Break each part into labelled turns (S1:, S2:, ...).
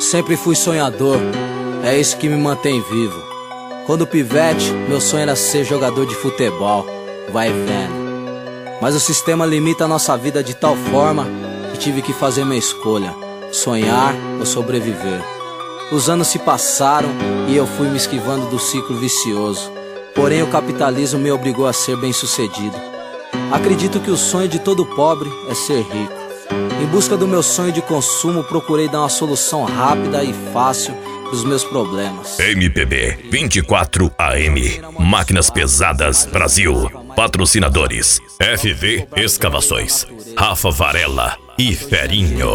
S1: Sempre fui sonhador, é isso que me mantém vivo. Quando pivete, meu sonho era ser jogador de futebol, vai vendo. Mas o sistema limita a nossa vida de tal forma que tive que fazer minha escolha: sonhar ou sobreviver. Os anos se passaram e eu fui me esquivando do ciclo vicioso. Porém o capitalismo me obrigou a ser bem-sucedido. Acredito que o sonho de todo pobre é ser rico. Em busca do meu sonho de consumo, procurei dar uma solução rápida e fácil dos meus problemas.
S2: MPB 24 AM, Máquinas Pesadas Brasil. Patrocinadores: FV Escavações, Rafa Varela e Ferinho.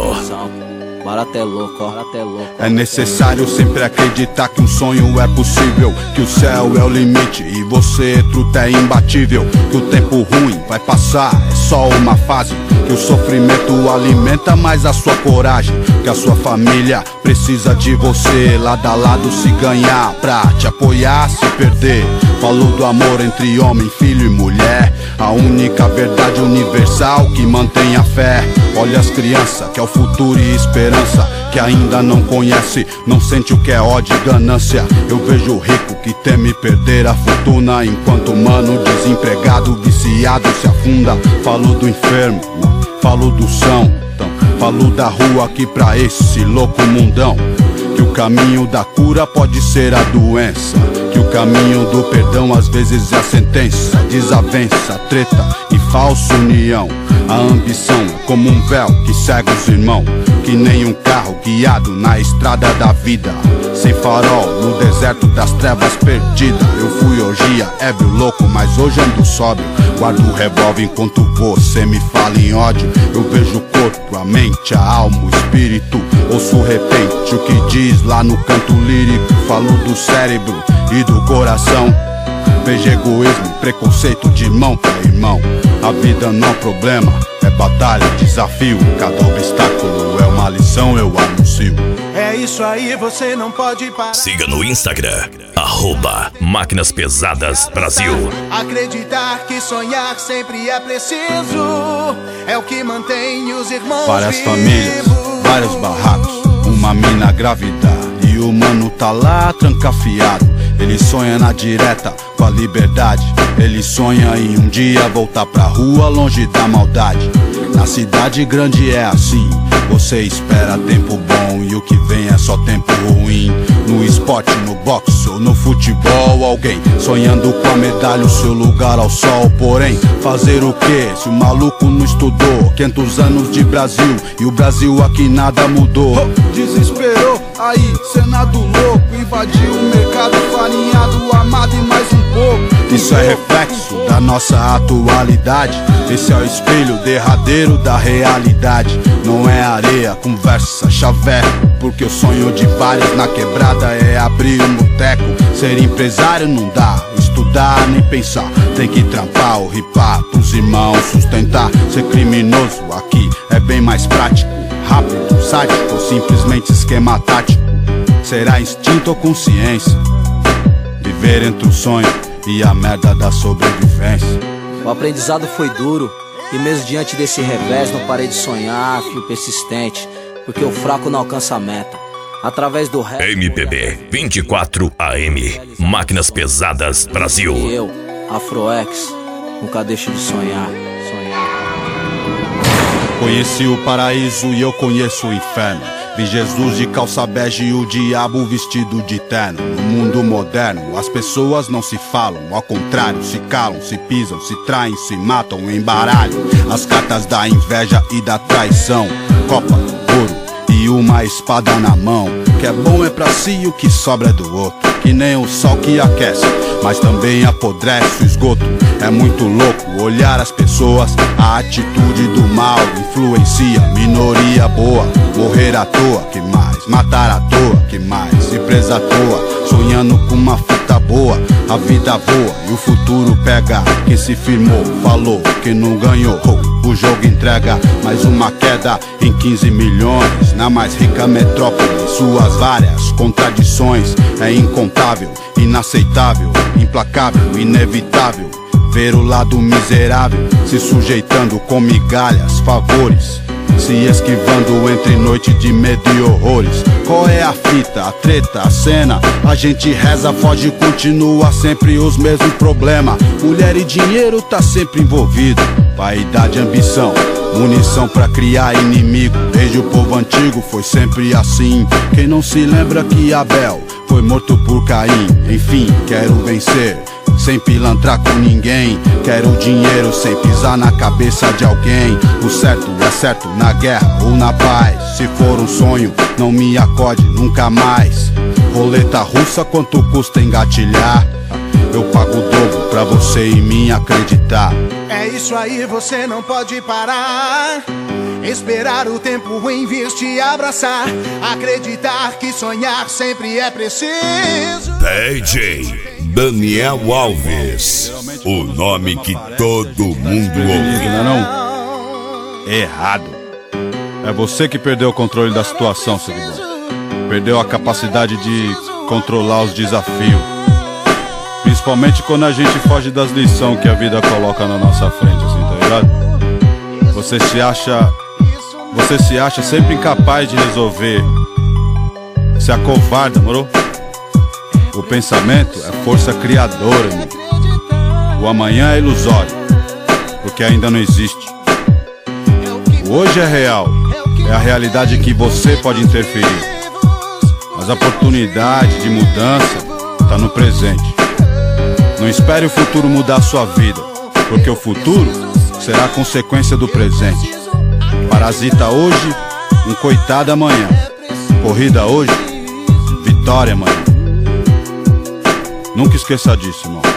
S1: Barato é louco, barato é louco.
S3: É necessário sempre acreditar que um sonho é possível, que o céu é o limite e você, truta, é imbatível. Que o tempo ruim vai passar, é só uma fase. Que o sofrimento alimenta mais a sua coragem. Que a sua família precisa de você, lado a lado se ganhar, pra te apoiar, se perder. Falou do amor entre homem, filho e mulher, a única verdade universal que mantém a fé. Olha as crianças, que é o futuro e esperança, que ainda não conhece, não sente o que é ódio e ganância. Eu vejo o rico que teme perder a fortuna, enquanto o mano desempregado, viciado se afunda. Falo do enfermo, falo do são, falo da rua aqui pra esse louco mundão. Que o caminho da cura pode ser a doença, que o caminho do perdão às vezes é a sentença. Desavença, treta e falsa união. A ambição é como um véu que cega os irmãos, que nem um carro guiado na estrada da vida, sem farol no deserto das trevas perdida. Eu fui orgia, ébrio, louco, mas hoje ando sóbrio. Guardo o revólver enquanto você me fala em ódio. Eu vejo o corpo, a mente, a alma, o espírito. Ouço repente o que diz lá no canto lírico. Falo do cérebro e do coração. Vejo egoísmo e preconceito de irmão pra irmão. A vida não é problema, é batalha, desafio. Cada obstáculo é uma lição, eu anuncio.
S4: É isso aí, você não pode parar.
S2: Siga no Instagram, @Máquinas Pesadas Brasil.
S4: Acreditar que sonhar sempre é preciso, é o que mantém os irmãos
S3: Várias
S4: vivos.
S3: famílias, vários barracos, uma mina grávida e o mano tá lá trancafiado. Ele sonha na direta com a liberdade. Ele sonha em um dia voltar pra rua longe da maldade. Na cidade grande é assim, você espera tempo bom e o que vem é só tempo ruim. No esporte, no boxe ou no futebol, alguém sonhando com a medalha, o seu lugar ao sol. Porém, fazer o que se o maluco não estudou? 500 anos de Brasil e o Brasil aqui nada mudou. Desesperou, aí Senado louco, invadiu o mercado farinhado, amado e mais um pouco. Isso é reflexo da nossa atualidade. Esse é o espelho derradeiro da realidade. Não é areia, conversa, chaveco, porque o sonho de vários na quebrada é abrir um boteco. Ser empresário não dá, estudar nem pensar. Tem que trampar ou ripar pros irmãos sustentar. Ser criminoso aqui é bem mais prático, rápido, sádico ou simplesmente esquema tático. Será instinto ou consciência? Viver entre o sonho e a merda da sobrevivência.
S1: O aprendizado foi duro e mesmo diante desse revés não parei de sonhar, fio persistente, porque o fraco não alcança a meta. Através do rap,
S2: MPB 24 AM, Máquinas Pesadas Brasil.
S1: E eu, Afroex, nunca deixo de sonhar.
S3: Conheci o paraíso e eu conheço o inferno. Vi Jesus de calça bege e o diabo vestido de terno. No mundo moderno, as pessoas não se falam, ao contrário, se calam, se pisam, se traem, se matam, embaralham as cartas da inveja e da traição. Copa, ouro e uma espada na mão. O que é bom é pra si e o que sobra é do outro. Que nem o sol que aquece, mas também apodrece o esgoto. É muito louco olhar as pessoas, a atitude do mal influencia. Minoria boa, morrer à toa, que mais? Matar à toa, que mais? Ir presa à toa, sonhando com uma fita boa. A vida voa e o futuro pega. Quem se firmou, falou, quem não ganhou, o jogo entrega. Mais uma queda em 15 milhões, na mais rica metrópole. Suas várias contradições, é incontável, inaceitável, implacável, inevitável. Ver o lado miserável se sujeitando com migalhas, favores se esquivando entre noite de medo e horrores. Qual é a fita, a treta, a cena? A gente reza, foge e continua sempre os mesmos problemas. Mulher e dinheiro tá sempre envolvido. Vaidade, ambição, munição pra criar inimigo. Desde o povo antigo foi sempre assim. Quem não se lembra que Abel foi morto por Caim? Enfim, quero vencer sem pilantrar com ninguém. Quero dinheiro sem pisar na cabeça de alguém. O certo é certo na guerra ou na paz. Se for um sonho, não me acorde nunca mais. Roleta russa, quanto custa engatilhar? Eu pago o dobro pra você em mim acreditar.
S4: É isso aí, você não pode parar. Esperar o tempo ruim vir te abraçar. Acreditar que sonhar sempre é preciso.
S2: DJ Daniel Alves, o nome que todo mundo ouve.
S3: Não? Errado. É você que perdeu o controle da situação, seguidor. Perdeu a capacidade de controlar os desafios. Principalmente quando a gente foge das lições que a vida coloca na nossa frente, assim, tá ligado? Você se acha sempre incapaz de resolver. Se acovarda, moro? O pensamento é força criadora, irmão. O amanhã é ilusório, porque ainda não existe. O hoje é real, é a realidade que você pode interferir. As oportunidades de mudança tá no presente. Não espere o futuro mudar a sua vida, porque o futuro será a consequência do presente. Parasita hoje, um coitado amanhã. Corrida hoje, vitória amanhã. Nunca esqueça disso, irmão.